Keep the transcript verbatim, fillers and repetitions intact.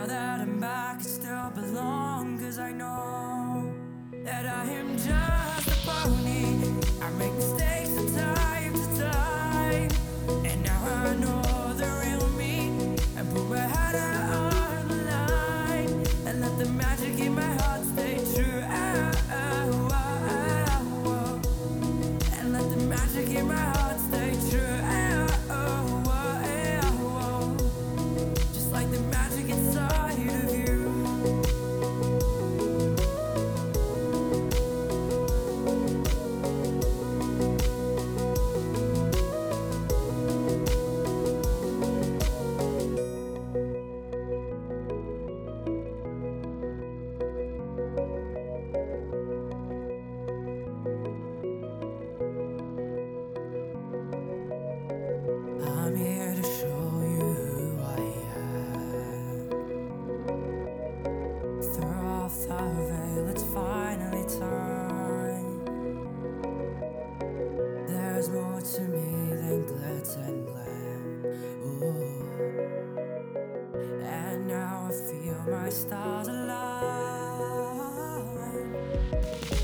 that I'm back, I still belong. Cause I know that I am just a pony. I make mistakes from time to time, and now I know the real me. And put my heart out on the line, and let the magic in my heart stay true. Oh, oh, oh, oh. And let the magic in my heart stay true. Oh, oh, oh, oh. Just like the magic inside of you. I'm here to show you who I am. Throw off the veil, it's finally time. There's more to me than glitz and glam. Ooh. And now I feel my stars align.